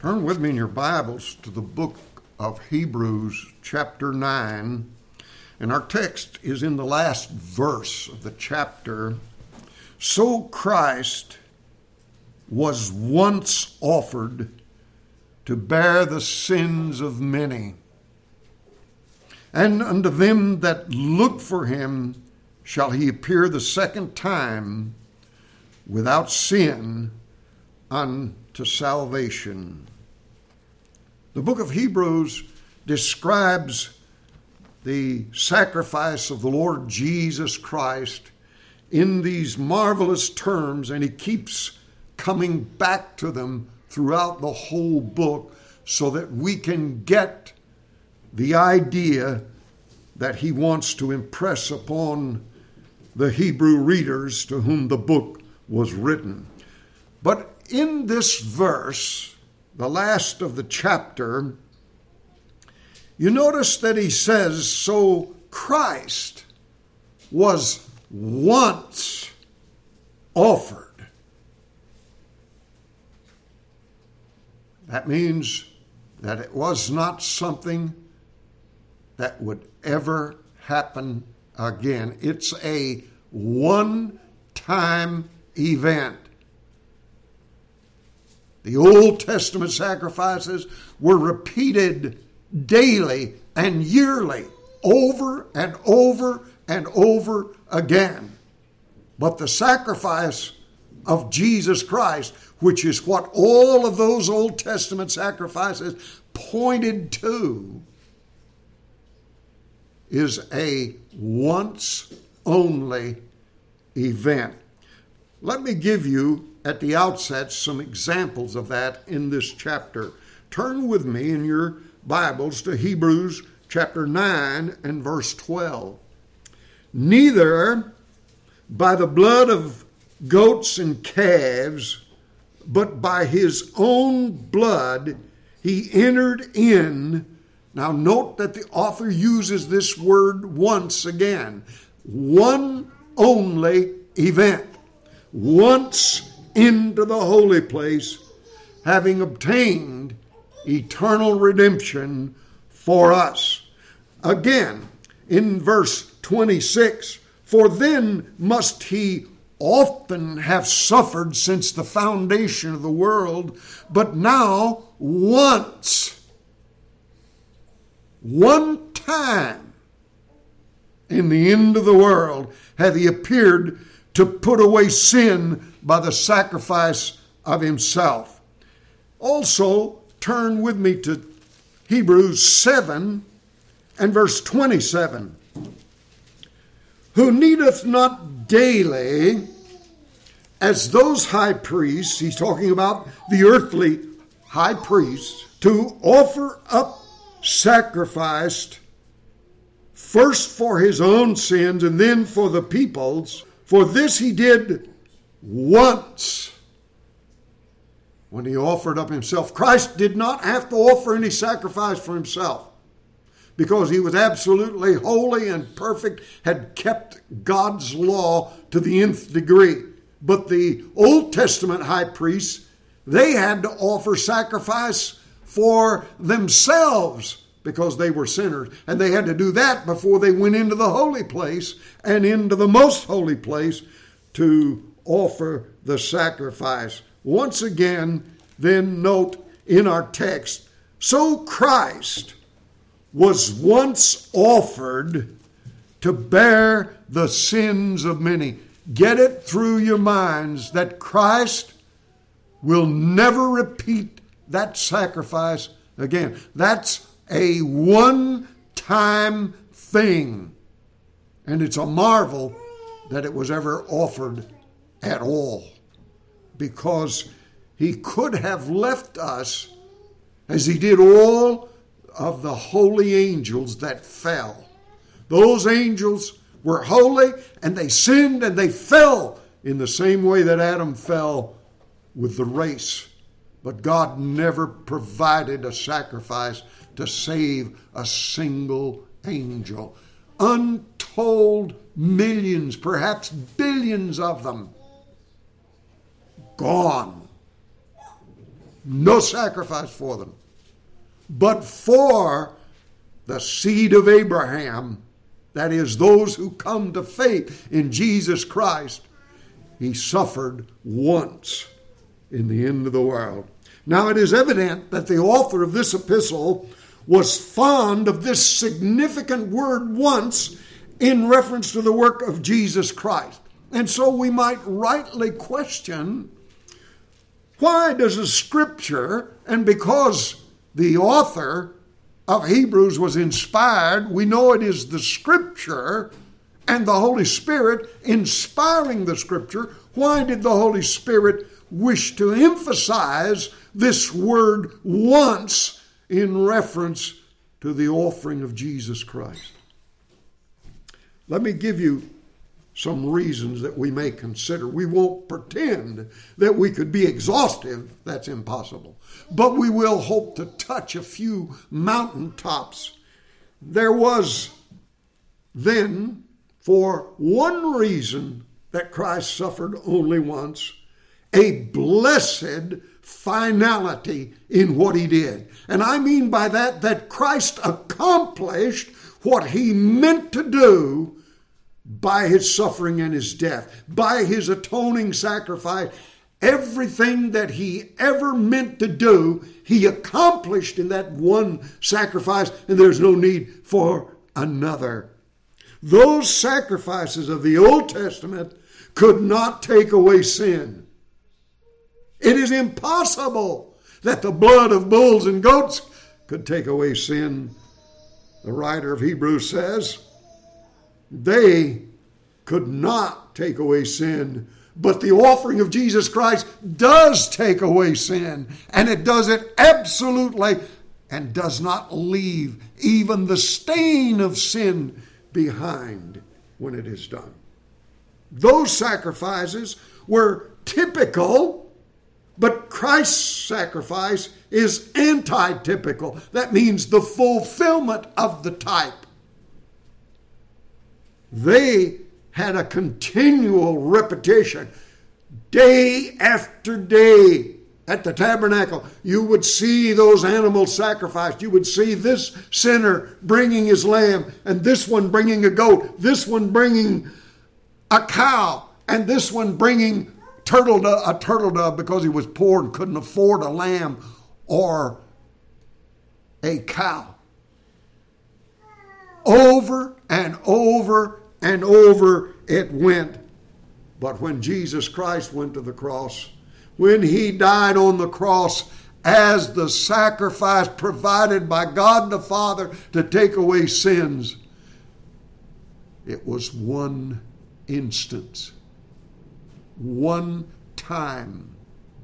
Turn with me in your Bibles to the book of Hebrews, chapter 9. And our text is in the last verse of the chapter. So Christ was once offered to bear the sins of many. And unto them that look for him shall he appear the second time without sin unto salvation. The book of Hebrews describes the sacrifice of the Lord Jesus Christ in these marvelous terms, and he keeps coming back to them throughout the whole book so that we can get the idea that he wants to impress upon the Hebrew readers to whom the book was written. But in this verse, the last of the chapter, you notice that he says, so Christ was once offered. That means that it was not something that would ever happen again. It's a one-time event. The Old Testament sacrifices were repeated daily and yearly, over and over and over again. But the sacrifice of Jesus Christ, which is what all of those Old Testament sacrifices pointed to, is a once only event. Let me give you at the outset some examples of that in this chapter. Turn with me in your Bibles to Hebrews chapter 9 and verse 12. Neither by the blood of goats and calves, but by his own blood he entered in. Now note that the author uses this word once again. One only event. Once into the holy place, having obtained eternal redemption for us. Again, in verse 26, for then must he often have suffered since the foundation of the world, but now once, one time, in the end of the world, hath he appeared to put away sin by the sacrifice of himself. Also, turn with me to Hebrews 7 and verse 27. Who needeth not daily, as those high priests, he's talking about the earthly high priests, to offer up sacrifice first for his own sins and then for the people's. For this he did once when he offered up himself. Christ did not have to offer any sacrifice for himself because he was absolutely holy and perfect, had kept God's law to the nth degree. But the Old Testament high priests, they had to offer sacrifice for themselves because they were sinners. And they had to do that before they went into the holy place and into the most holy place to offer the sacrifice. Once again, then note in our text, so Christ was once offered to bear the sins of many. Get it through your minds that Christ will never repeat that sacrifice again. That's a one-time thing. And it's a marvel that it was ever offered at all. Because he could have left us as he did all of the holy angels that fell. Those angels were holy and they sinned and they fell in the same way that Adam fell with the race. But God never provided a sacrifice to save a single angel. Untold millions, perhaps billions of them, gone. No sacrifice for them. But for the seed of Abraham, that is, those who come to faith in Jesus Christ, he suffered once in the end of the world. Now it is evident that the author of this epistle was fond of this significant word once in reference to the work of Jesus Christ. And so we might rightly question, why does the Scripture, and because the author of Hebrews was inspired, we know it is the Scripture and the Holy Spirit inspiring the Scripture, why did the Holy Spirit wish to emphasize this word once in reference to the offering of Jesus Christ? Let me give you some reasons that we may consider. We won't pretend that we could be exhaustive. That's impossible. But we will hope to touch a few mountaintops. There was then, for one reason that Christ suffered only once, a blessed finality in what he did. And I mean by that Christ accomplished what he meant to do by his suffering and his death, by his atoning sacrifice. Everything that he ever meant to do, he accomplished in that one sacrifice, and there's no need for another. Those sacrifices of the Old Testament could not take away sin. It is impossible that the blood of bulls and goats could take away sin. The writer of Hebrews says, they could not take away sin, but the offering of Jesus Christ does take away sin, and it does it absolutely and does not leave even the stain of sin behind when it is done. Those sacrifices were typical, but Christ's sacrifice is anti-typical. That means the fulfillment of the type. They had a continual repetition, day after day. At the tabernacle, you would see those animals sacrificed. You would see this sinner bringing his lamb, and this one bringing a goat, this one bringing a cow, and this one bringing a turtle dove because he was poor and couldn't afford a lamb or a cow. Over and over and over it went. But when Jesus Christ went to the cross, when he died on the cross as the sacrifice provided by God the Father to take away sins, it was one instance, one time,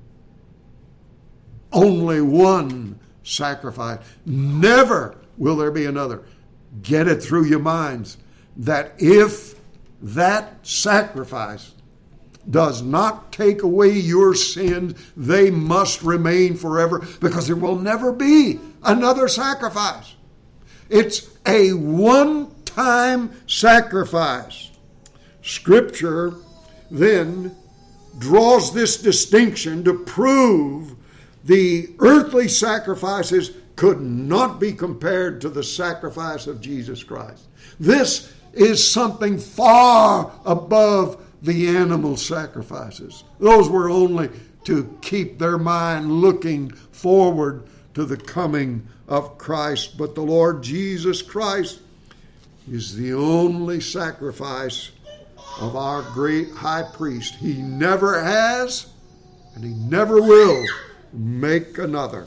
only one sacrifice. Never will there be another. Get it through your minds that if that sacrifice does not take away your sins, they must remain forever, because there will never be another sacrifice. It's a one-time sacrifice. Scripture then draws this distinction to prove the earthly sacrifices could not be compared to the sacrifice of Jesus Christ. This is something far above the animal sacrifices. Those were only to keep their mind looking forward to the coming of Christ. But the Lord Jesus Christ is the only sacrifice of our great high priest. He never has, and he never will make another.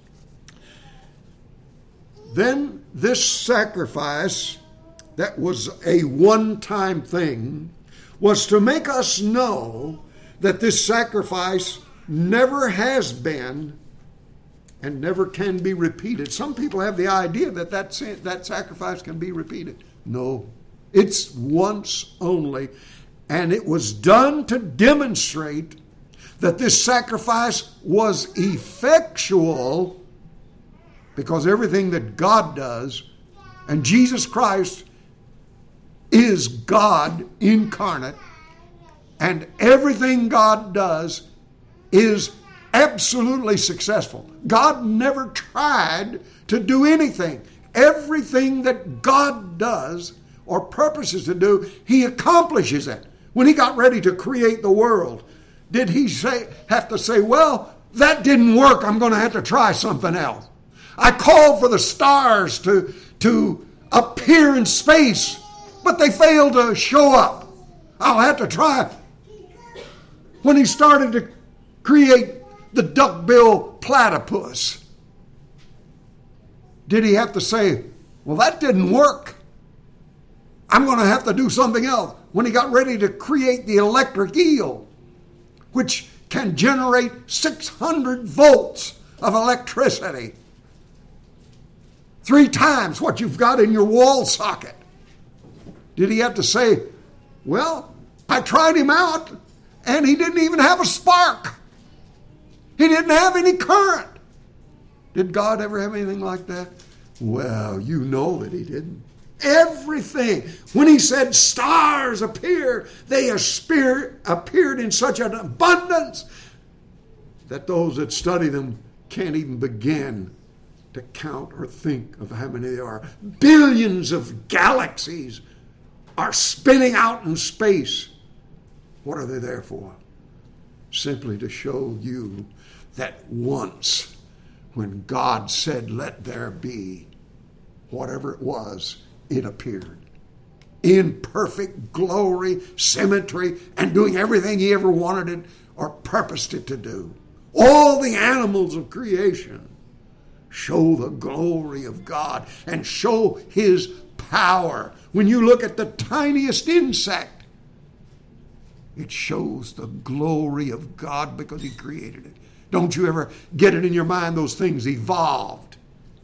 Then this sacrifice that was a one-time thing was to make us know that this sacrifice never has been and never can be repeated. Some people have the idea that that sacrifice can be repeated. No, it's once only, and it was done to demonstrate that this sacrifice was effectual, because everything that God does, and Jesus Christ is God incarnate, and everything God does is absolutely successful. God never tried to do anything. Everything that God does or purposes to do, He accomplishes it. When He got ready to create the world, did He have to say, well, that didn't work, I'm going to have to try something else? I called for the stars to appear in space, but they failed to show up. I'll have to try. When He started to create the duck-billed platypus, did He have to say, well, that didn't work, I'm going to have to do something else? When He got ready to create the electric eel, which can generate 600 volts of electricity, 3 times what you've got in your wall socket, did He have to say, well, I tried him out and he didn't even have a spark. He didn't have any current. Did God ever have anything like that? Well, you know that He didn't. Everything. When He said stars appear, they appeared in such an abundance that those that study them can't even begin to count or think of how many there are. Billions of galaxies are spinning out in space. What are they there for? Simply to show you that once, when God said, let there be, whatever it was, it appeared. In perfect glory, symmetry, and doing everything He ever wanted it or purposed it to do. All the animals of creation show the glory of God and show His power. When you look at the tiniest insect, it shows the glory of God because He created it. Don't you ever get it in your mind those things evolved?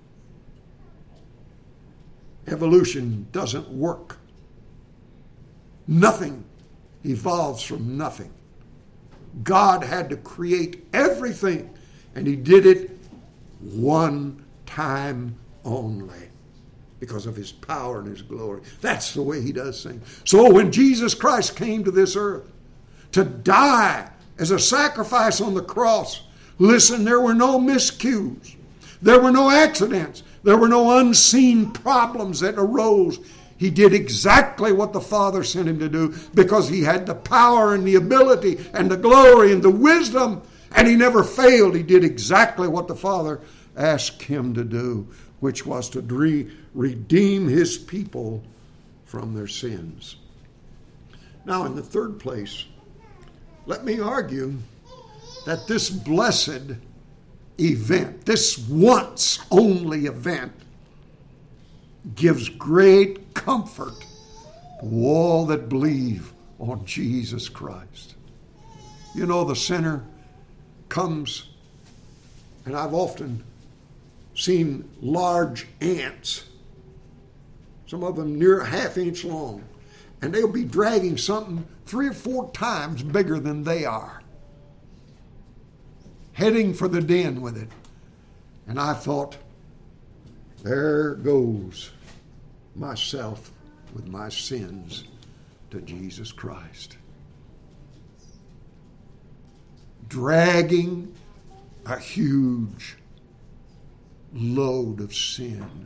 Evolution doesn't work. Nothing evolves from nothing. God had to create everything, and He did it one time only because of His power and His glory. That's the way He does things. So when Jesus Christ came to this earth to die as a sacrifice on the cross, listen, there were no miscues. There were no accidents. There were no unseen problems that arose. He did exactly what the Father sent Him to do because He had the power and the ability and the glory and the wisdom, and He never failed. He did exactly what the Father asked Him to do, which was to redeem His people from their sins. Now, in the third place, let me argue that this blessed event, this once only event, gives great comfort to all that believe on Jesus Christ. You know, the sinner comes, and I've often seen large ants, some of them near a half-inch long, and they'll be dragging something 3 or 4 times bigger than they are, heading for the den with it. And I thought, there goes myself with my sins to Jesus Christ. Dragging a huge load of sin.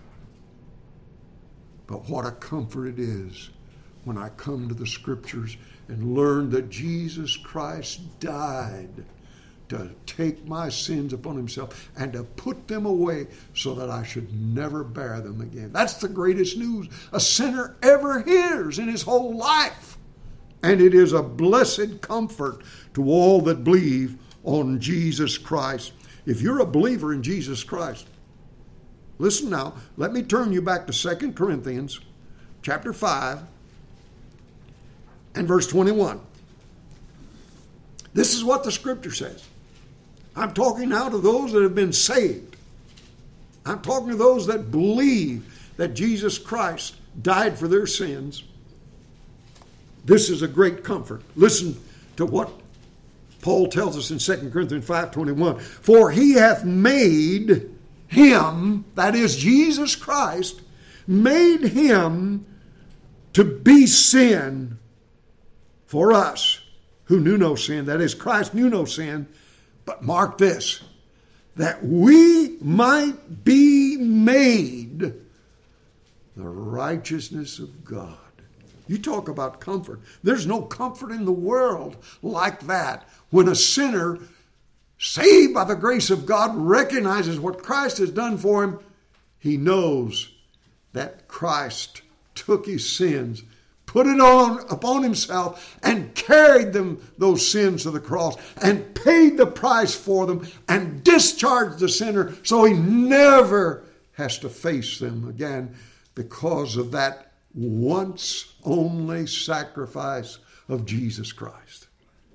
But what a comfort it is when I come to the Scriptures and learn that Jesus Christ died to take my sins upon Himself and to put them away so that I should never bear them again. That's the greatest news a sinner ever hears in his whole life. And it is a blessed comfort to all that believe on Jesus Christ. If you're a believer in Jesus Christ, listen now, let me turn you back to 2 Corinthians chapter 5 and verse 21. This is what the Scripture says. I'm talking now to those that have been saved. I'm talking to those that believe that Jesus Christ died for their sins. This is a great comfort. Listen to what Paul tells us in 2 Corinthians 5:21. For He hath made Him, that is Jesus Christ, made Him to be sin for us who knew no sin. That is, Christ knew no sin, But mark this, that we might be made the righteousness of God. You talk about comfort. There's no comfort in the world like that. When a sinner, saved by the grace of God, recognizes what Christ has done for him, he knows that Christ took his sins, put it on upon himself, and carried those sins to the cross, and paid the price for them, and discharged the sinner so he never has to face them again because of that once only sacrifice of Jesus Christ.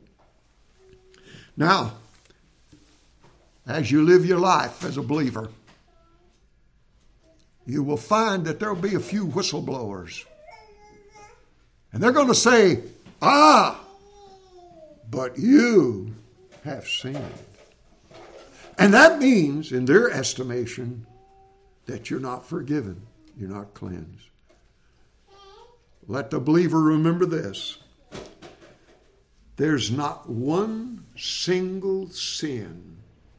Now, as you live your life as a believer, you will find that there will be a few whistleblowers. And they're going to say, but you have sinned. And that means, in their estimation, that you're not forgiven. You're not cleansed. Let the believer remember this. There's not one single sin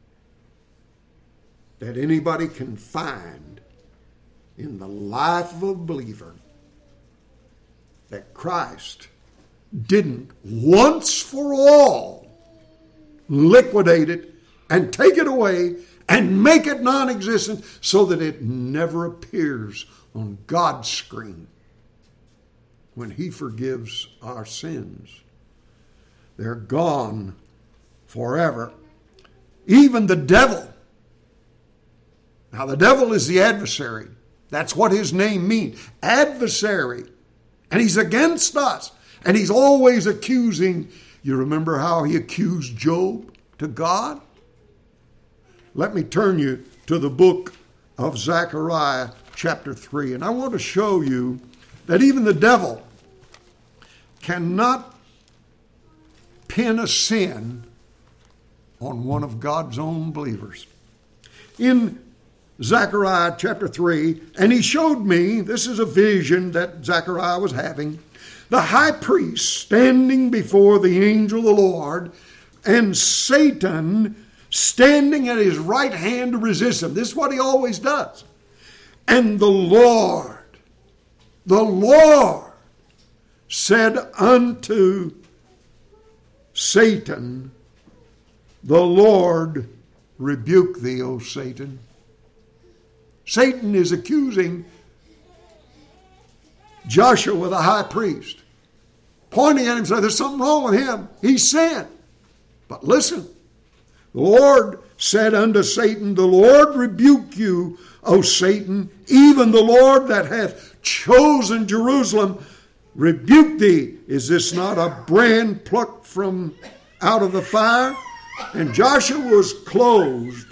that anybody can find in the life of a believer that Christ didn't once for all liquidate it and take it away and make it non-existent so that it never appears on God's screen when he forgives our sins. They're gone forever. Even the devil. Now, the devil is the adversary. That's what his name means. Adversary. And he's against us. And he's always accusing. You remember how he accused Job to God? Let me turn you to the book of Zechariah chapter 3. And I want to show you that even the devil cannot pin a sin on one of God's own believers. In Zechariah chapter 3, and he showed me, this is a vision that Zechariah was having, the high priest standing before the angel of the Lord, and Satan standing at his right hand to resist him. This is what he always does. And the Lord said unto Satan, the Lord rebuke thee, O Satan. Satan is accusing Joshua, the high priest, pointing at him, saying there's something wrong with him. He sinned. But listen, the Lord said unto Satan, the Lord rebuke you, O Satan, even the Lord that hath chosen Jerusalem rebuke thee. Is this not a brand plucked from out of the fire? And Joshua was clothed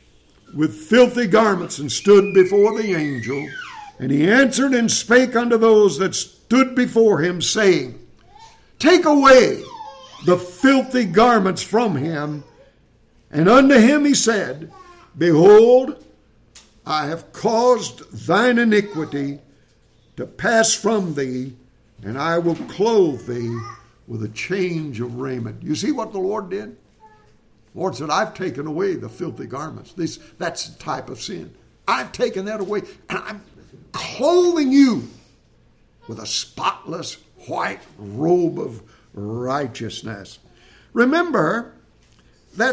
with filthy garments and stood before the angel. And he answered and spake unto those that stood before him, saying, take away the filthy garments from him. And unto him he said, behold, I have caused thine iniquity to pass from thee, and I will clothe thee with a change of raiment. You see what the Lord did? The Lord said, I've taken away the filthy garments. That's the type of sin. I've taken that away, and I'm clothing you with a spotless white robe of righteousness. Remember that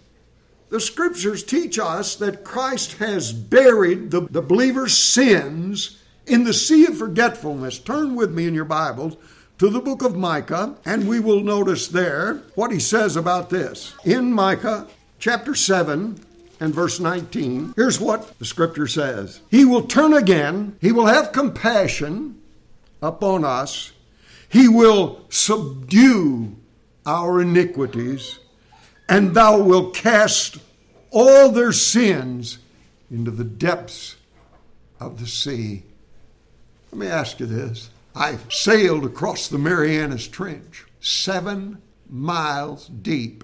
the Scriptures teach us that Christ has buried the believer's sins in the sea of forgetfulness. Turn with me in your Bibles to the book of Micah, and we will notice there what he says about this. In Micah chapter 7 and verse 19, here's what the Scripture says. He will turn again. He will have compassion upon us. He will subdue our iniquities, and thou wilt cast all their sins into the depths of the sea. Let me ask you this. I sailed across the Marianas Trench, 7 miles deep.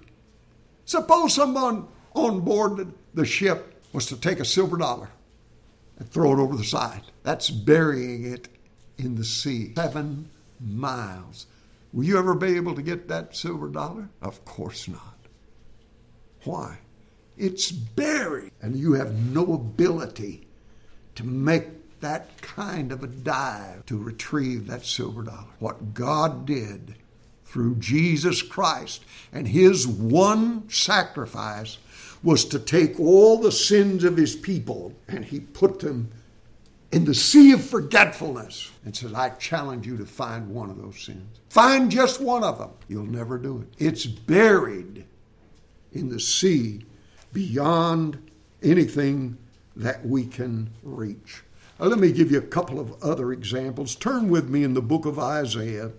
Suppose someone on board the ship was to take a silver dollar and throw it over the side. That's burying it in the sea. 7 miles. Will you ever be able to get that silver dollar? Of course not. Why? It's buried, and you have no ability to make that kind of a dive to retrieve that silver dollar. What God did through Jesus Christ and his one sacrifice was to take all the sins of his people, and he put them in the sea of forgetfulness and says, I challenge you to find one of those sins. Find just one of them. You'll never do it. It's buried in the sea beyond anything that we can reach. Now, let me give you a couple of other examples. Turn with me in the book of Isaiah,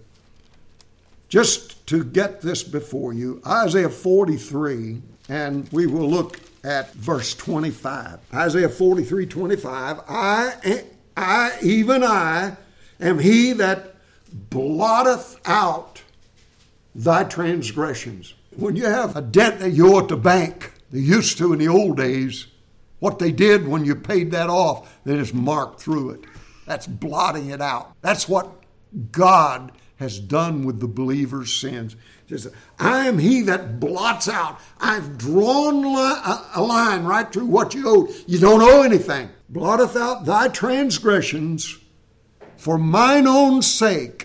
just to get this before you. Isaiah 43, and we will look at verse 25. Isaiah 43:25. Even I am he that blotteth out thy transgressions. When you have a debt that you owe at the bank, they used to in the old days, what they did when you paid that off, they just marked through it. That's blotting it out. That's what God has done with the believer's sins. He says, I am he that blots out. I've drawn a line right through what you owe. You don't owe anything. Blotteth out thy transgressions for mine own sake,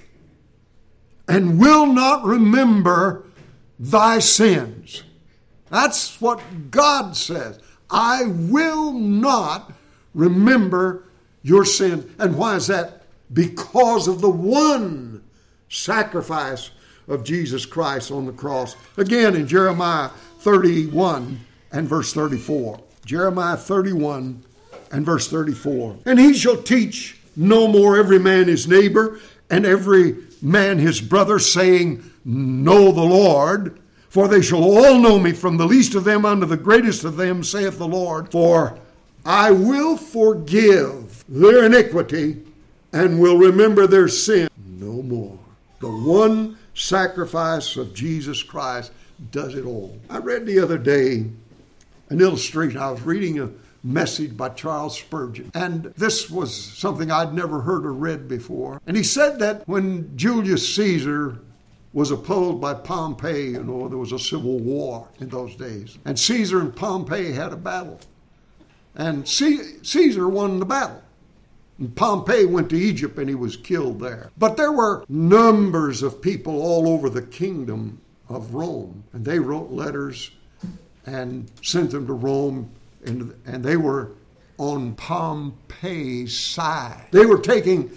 and will not remember thy sins. That's what God says. I will not remember your sins. And why is that? Because of the one sacrifice of Jesus Christ on the cross. Again, in Jeremiah 31 and verse 34. Jeremiah 31 and verse 34. And he shall teach no more every man his neighbor and every man his brother, saying, Know the Lord, for they shall all know me, from the least of them unto the greatest of them, saith the Lord. For I will forgive their iniquity and will remember their sin no more. The one sacrifice of Jesus Christ does it all. I read the other day an illustration. I was reading a message by Charles Spurgeon, and this was something I'd never heard or read before. And he said that when Julius Caesar was opposed by Pompey, there was a civil war in those days. And Caesar and Pompey had a battle. And Caesar won the battle. And Pompey went to Egypt and he was killed there. But there were numbers of people all over the kingdom of Rome. And they wrote letters and sent them to Rome. And they were on Pompey's side. They were taking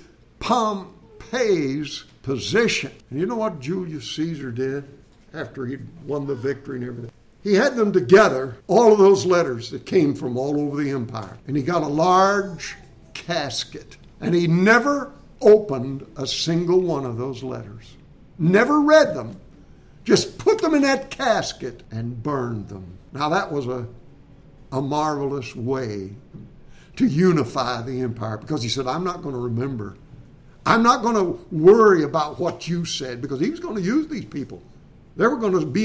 Pompey's position. And you know what Julius Caesar did after he'd won the victory and everything? He had them together, all of those letters that came from all over the empire. And he got a large casket. And he never opened a single one of those letters. Never read them. Just put them in that casket and burned them. Now that was a marvelous way to unify the empire, because he said, I'm not going to remember. I'm not going to worry about what you said, because he was going to use these people. They were going to be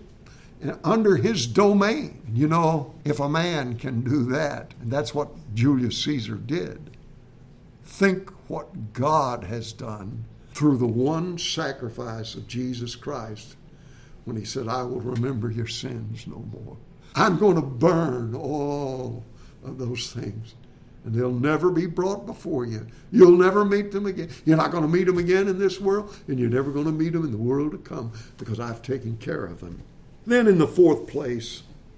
under his domain. You know, if a man can do that, and that's what Julius Caesar did, think what God has done through the one sacrifice of Jesus Christ when he said, I will remember your sins no more. I'm going to burn all of those things, and they'll never be brought before you. You'll never meet them again. You're not going to meet them again in this world, and you're never going to meet them in the world to come, because I've taken care of them. Then in the fourth place,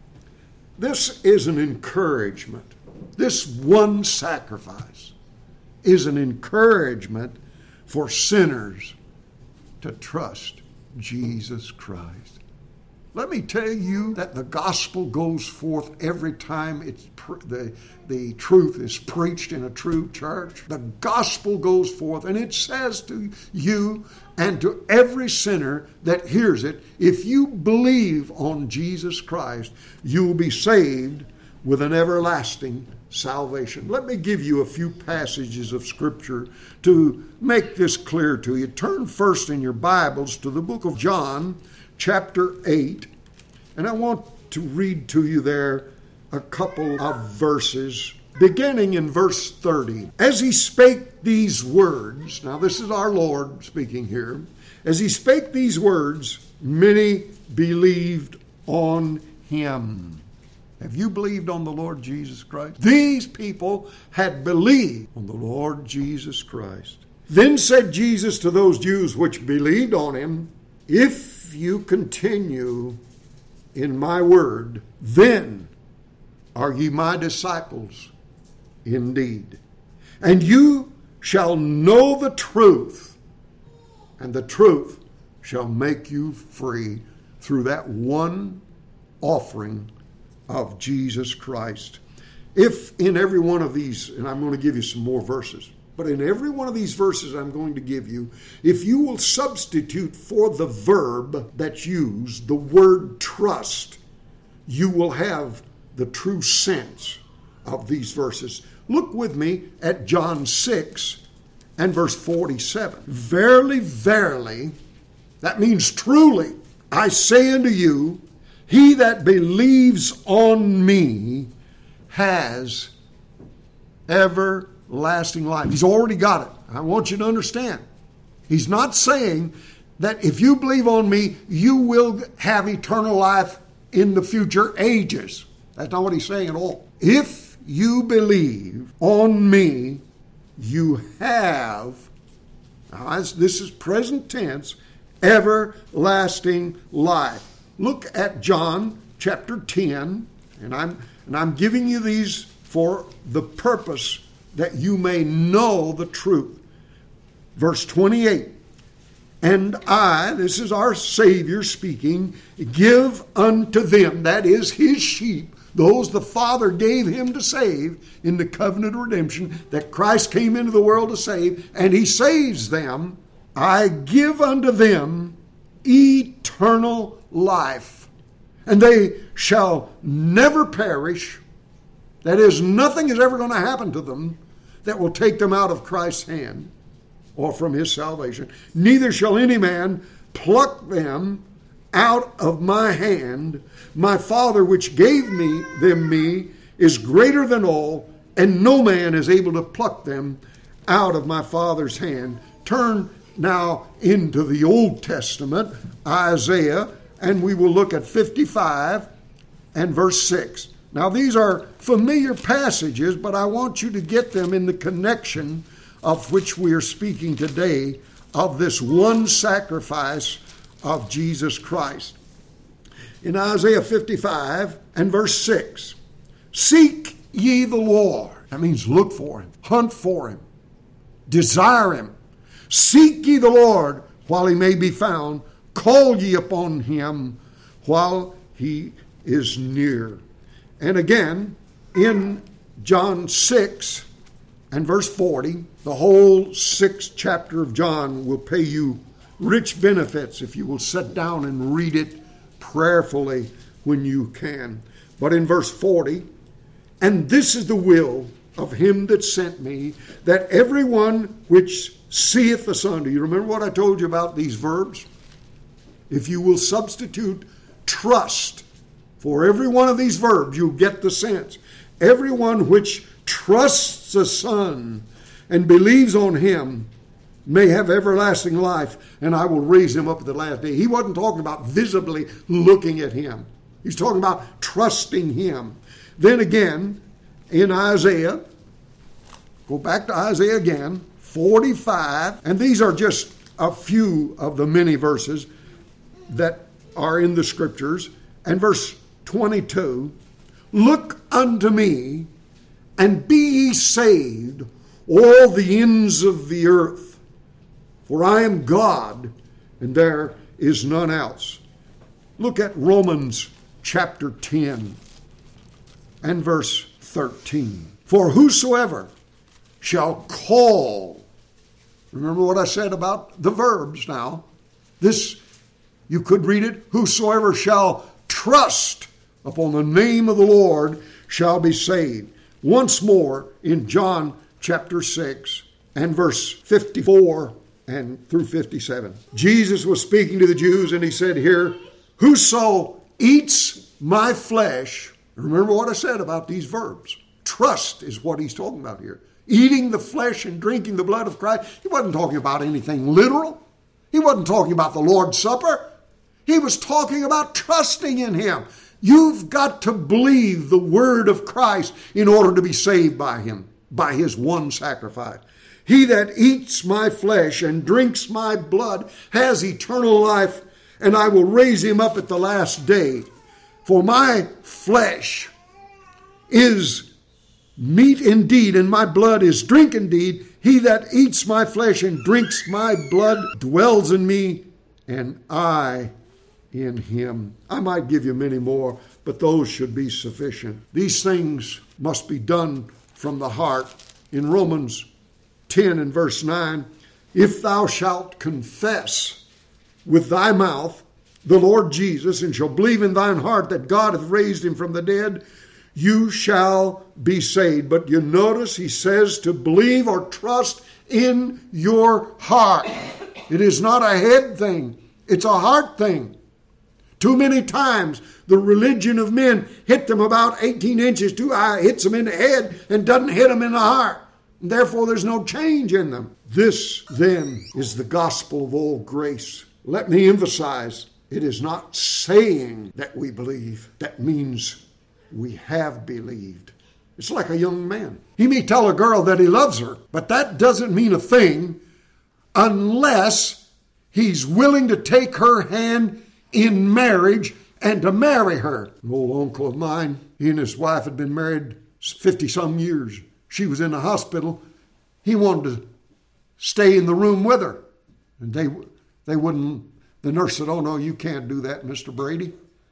this is an encouragement. This one sacrifice is an encouragement for sinners to trust Jesus Christ. Let me tell you that the gospel goes forth every time the truth is preached in a true church. The gospel goes forth, and it says to you and to every sinner that hears it, if you believe on Jesus Christ, you will be saved with an everlasting salvation. Let me give you a few passages of Scripture to make this clear to you. Turn first in your Bibles to the book of John, chapter 8, and I want to read to you there a couple of verses, beginning in verse 30. As he spake these words, now this is our Lord speaking here, as he spake these words, many believed on him. him. Have you believed on the Lord Jesus Christ? These people had believed on the Lord Jesus Christ. Then said Jesus to those Jews which believed on him, if you continue in my word, then are ye my disciples indeed. And you shall know the truth, and the truth shall make you free through that one offering of Jesus Christ. If in every one of these, and I'm going to give you some more verses, but in every one of these verses I'm going to give you, if you will substitute for the verb that's used, the word trust, you will have the true sense of these verses. Look with me at John 6 and verse 47. Verily, verily, that means truly, I say unto you, he that believes on me has everlasting life. He's already got it. I want you to understand. He's not saying that if you believe on me, you will have eternal life in the future ages. That's not what he's saying at all. If you believe on me, you have, now this is present tense, everlasting life. Look at John chapter 10, and I'm giving you these for the purpose that you may know the truth. Verse 28, and I, this is our Savior speaking, give unto them, that is his sheep, those the Father gave him to save in the covenant of redemption, that Christ came into the world to save, and he saves them. I give unto them eternal life, and they shall never perish. That is, nothing is ever going to happen to them that will take them out of Christ's hand or from his salvation. Neither shall any man pluck them out of my hand. My Father which gave me is greater than all, and no man is able to pluck them out of my Father's hand. Turn now into the Old Testament, Isaiah, and we will look at 55 and verse 6. Now these are familiar passages, but I want you to get them in the connection of which we are speaking today, of this one sacrifice of Jesus Christ. In Isaiah 55 and verse 6, seek ye the Lord. That means look for him, hunt for him, desire him. Seek ye the Lord while he may be found. Call ye upon him while he is near. And again, in John 6 and verse 40, the whole 6th chapter of John will pay you rich benefits if you will sit down and read it prayerfully when you can. But in verse 40, and this is the will of him that sent me, that everyone which seeth the Son. Do you remember what I told you about these verbs? If you will substitute trust for every one of these verbs, you'll get the sense. Everyone which trusts the Son and believes on him may have everlasting life, and I will raise him up at the last day. He wasn't talking about visibly looking at him. He's talking about trusting him. Then again, in Isaiah, go back to Isaiah again, 45, and these are just a few of the many verses that are in the scriptures. And verse 22, look unto me, and be ye saved, all the ends of the earth. For I am God, and there is none else. Look at Romans chapter 10 and verse 13. For whosoever shall call, remember what I said about the verbs now. This, you could read it, whosoever shall trust upon the name of the Lord shall be saved. Once more in John chapter 6 and verse 54 and through 57. Jesus was speaking to the Jews, and he said here, whoso eats my flesh, remember what I said about these verbs. Trust is what he's talking about here. Eating the flesh and drinking the blood of Christ. He wasn't talking about anything literal. He wasn't talking about the Lord's Supper. He was talking about trusting in him. You've got to believe the word of Christ in order to be saved by him, by his one sacrifice. He that eats my flesh and drinks my blood has eternal life, and I will raise him up at the last day. For my flesh is meat indeed, and my blood is drink indeed. He that eats my flesh and drinks my blood dwells in me, and I in him. I might give you many more, but those should be sufficient. These things must be done from the heart. In Romans 10 and verse 9, if thou shalt confess with thy mouth the Lord Jesus, and shall believe in thine heart that God hath raised him from the dead, you shall be saved. But you notice he says to believe or trust in your heart. It is not a head thing. It's a heart thing. Too many times the religion of men hit them about 18 inches too high, hits them in the head and doesn't hit them in the heart. And therefore there's no change in them. This then is the gospel of all grace. Let me emphasize, it is not saying that we believe. That means we have believed. It's like a young man. He may tell a girl that he loves her, but that doesn't mean a thing unless he's willing to take her hand in marriage and to marry her. An old uncle of mine, he and his wife had been married 50-some years. She was in the hospital. He wanted to stay in the room with her. And they wouldn't. The nurse said, oh, no, you can't do that, Mr. Brady.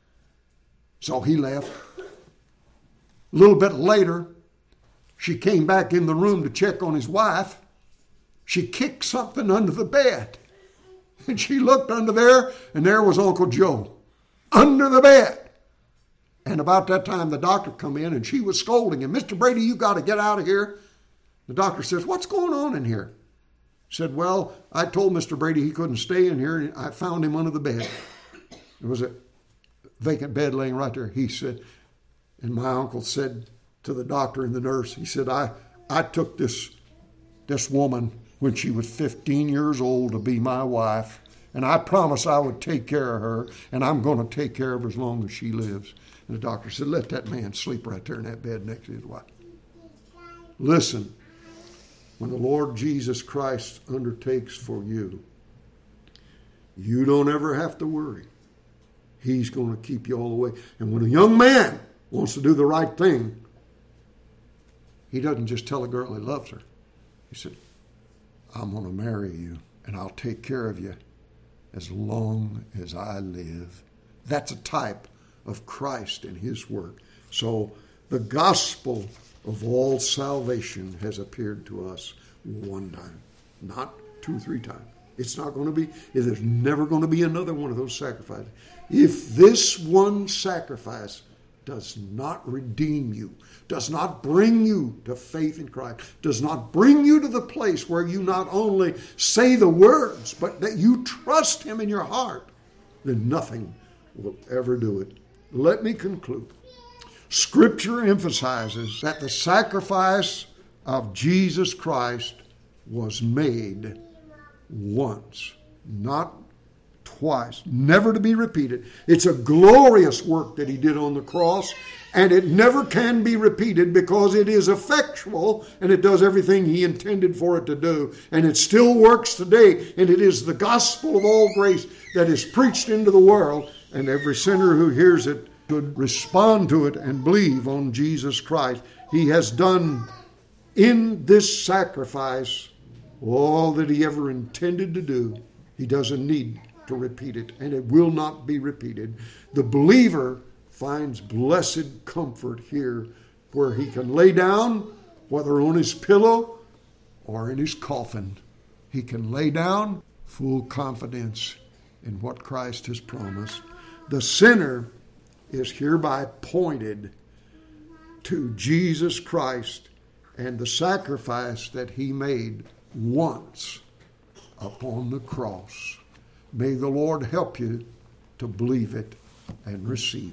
So he left. A little bit later, she came back in the room to check on his wife. She kicked something under the bed. And she looked under there, and there was Uncle Joe under the bed. And about that time, the doctor come in, and she was scolding him. Mr. Brady, you got to get out of here. The doctor says, what's going on in here? He said, well, I told Mr. Brady he couldn't stay in here, and I found him under the bed. There was a vacant bed laying right there. He said, and my uncle said to the doctor and the nurse, he said, I took this woman when she was 15 years old to be my wife, and I promised I would take care of her, and I'm going to take care of her as long as she lives. And the doctor said, let that man sleep right there in that bed next to his wife. Listen, when the Lord Jesus Christ undertakes for you, you don't ever have to worry. He's going to keep you all the way. And when a young man wants to do the right thing, he doesn't just tell a girl he loves her. He said, I'm going to marry you, and I'll take care of you as long as I live. That's a type of Christ and his work. So the gospel of all salvation has appeared to us one time, not 2 or 3 times. It's not going to be, there's never going to be another one of those sacrifices. If this one sacrifice does not redeem you, does not bring you to faith in Christ, does not bring you to the place where you not only say the words, but that you trust him in your heart, then nothing will ever do it. Let me conclude. Scripture emphasizes that the sacrifice of Jesus Christ was made once, not twice, never to be repeated. It's a glorious work that he did on the cross, and it never can be repeated because it is effectual and it does everything he intended for it to do. And it still works today, and it is the gospel of all grace that is preached into the world, and every sinner who hears it should respond to it and believe on Jesus Christ. He has done in this sacrifice all that he ever intended to do. He doesn't need to repeat it, and it will not be repeated. The believer finds blessed comfort here, where he can lay down, whether on his pillow or in his coffin. He can lay down full confidence in what Christ has promised. The sinner is hereby pointed to Jesus Christ and the sacrifice that he made once upon the cross. May the Lord help you to believe it and receive